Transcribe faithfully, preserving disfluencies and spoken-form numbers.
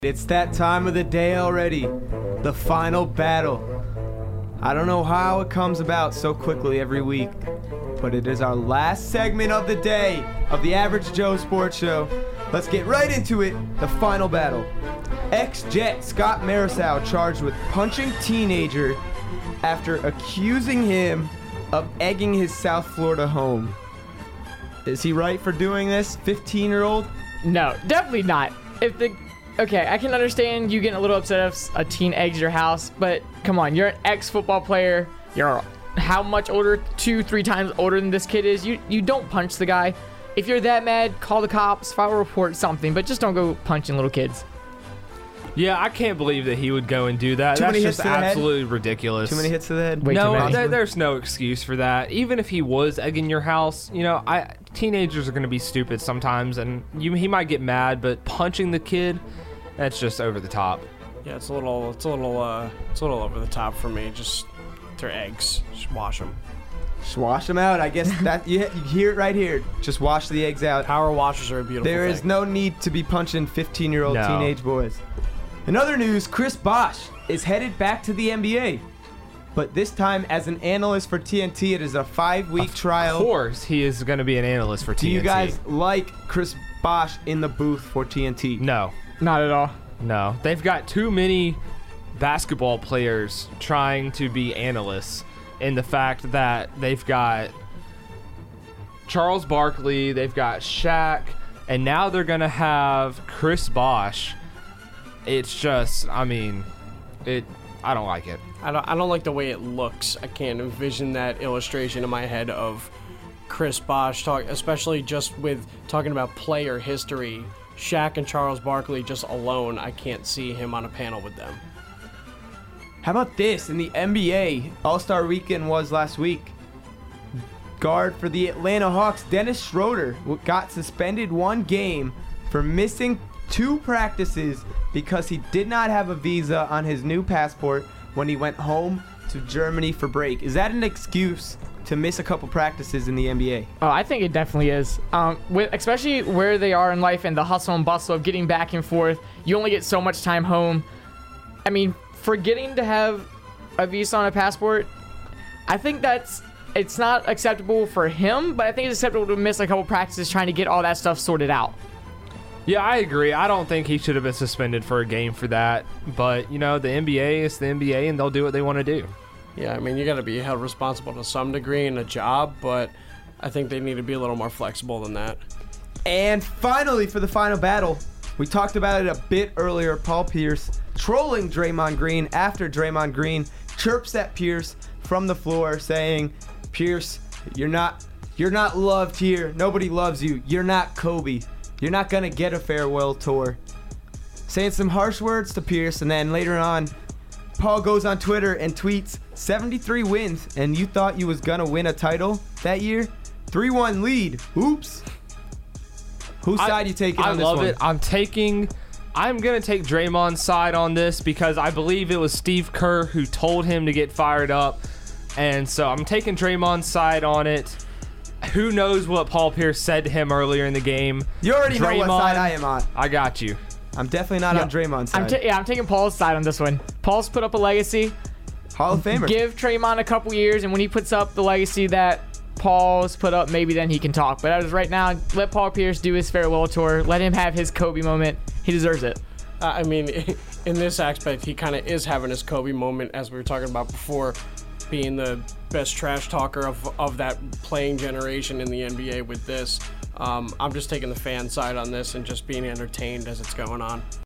It's that time of the day already, the final battle. I don't know how it comes about so quickly every week, but it is our last segment of the day of the Average Joe Sports Show. Let's get right into it, the final battle. Ex-Jet Scott Marisow charged with punching teenager after accusing him of egging his South Florida home. Is he right for doing this, fifteen-year-old? No, definitely not. If the Okay, I can understand you getting a little upset if a teen eggs your house, but come on, you're an ex-football player. You're how much older? Two, three times older than this kid is. You you don't punch the guy. If you're that mad, call the cops, file a report, something, but just don't go punching little kids. Yeah, I can't believe that he would go and do that. Too That's many just hits to the head? absolutely ridiculous. Too many hits to the head? Way too no, many. there, there's no excuse for that. Even if he was egging your house, you know, I teenagers are going to be stupid sometimes, and you, he might get mad, but punching the kid, that's just over the top. Yeah, it's a little, it's a little, uh, it's a little over the top for me. Just they're eggs. Just wash them. Just wash them out. I guess that you, you hear it right here. Just wash the eggs out. Power washers are a beautiful There thing. is no need to be punching fifteen-year-old No. teenage boys. In other news, Chris Bosh is headed back to the N B A. But this time as an analyst for T N T. It is a five-week trial. Of course, he is going to be an analyst for Do T N T. you guys like Chris Bosh in the booth for T N T? No. Not at all. No. They've got too many basketball players trying to be analysts, in the fact that they've got Charles Barkley, they've got Shaq, and now they're going to have Chris Bosh. It's just, I mean, it. I don't like it. I don't, I don't like the way it looks. I can't envision that illustration in my head of Chris Bosh talk, especially just with talking about player history. Shaq and Charles Barkley just alone, I can't see him on a panel with them. How about this? In the N B A, All-Star Weekend was last week. Guard for the Atlanta Hawks, Dennis Schroeder, got suspended one game for missing two practices because he did not have a visa on his new passport when he went home to Germany for break. Is that an excuse to miss a couple practices in the N B A? Oh, I think it definitely is. Um, with, especially where they are in life and the hustle and bustle of getting back and forth. You only get so much time home. I mean, forgetting to have a visa on a passport, I think that's it's not acceptable for him, but I think it's acceptable to miss a couple practices trying to get all that stuff sorted out. Yeah, I agree. I don't think he should have been suspended for a game for that. But, you know, the N B A is the N B A, and they'll do what they want to do. Yeah, I mean, you got to be held responsible to some degree in a job, but I think they need to be a little more flexible than that. And finally, for the final battle, we talked about it a bit earlier. Paul Pierce trolling Draymond Green after Draymond Green chirps at Pierce from the floor, saying, "Pierce, you're not, you're not loved here. Nobody loves you. You're not Kobe. You're not gonna get a farewell tour." Saying some harsh words to Pierce, and then later on, Paul goes on Twitter and tweets, seventy-three wins, and you thought you was gonna win a title that year? three one lead. Oops. Whose I- side you taking I on this love one? it. I'm taking... I'm going to take Draymond's side on this because I believe it was Steve Kerr who told him to get fired up. And so I'm taking Draymond's side on it. Who knows what Paul Pierce said to him earlier in the game. You already know what Draymond, side I am on. I got you. I'm definitely not Yeah. on Draymond's I'm side. ta- yeah, I'm taking Paul's side on this one. Paul's put up a legacy. Hall of Famer. Give Draymond a couple years, and when he puts up the legacy that Paul's put up, maybe then he can talk. But as of right now, let Paul Pierce do his farewell tour. Let him have his Kobe moment. He deserves it. Uh, I mean, in this aspect, he kind of is having his Kobe moment, as we were talking about before, being the best trash talker of, of that playing generation in the N B A with this. Um, I'm just taking the fan side on this and just being entertained as it's going on.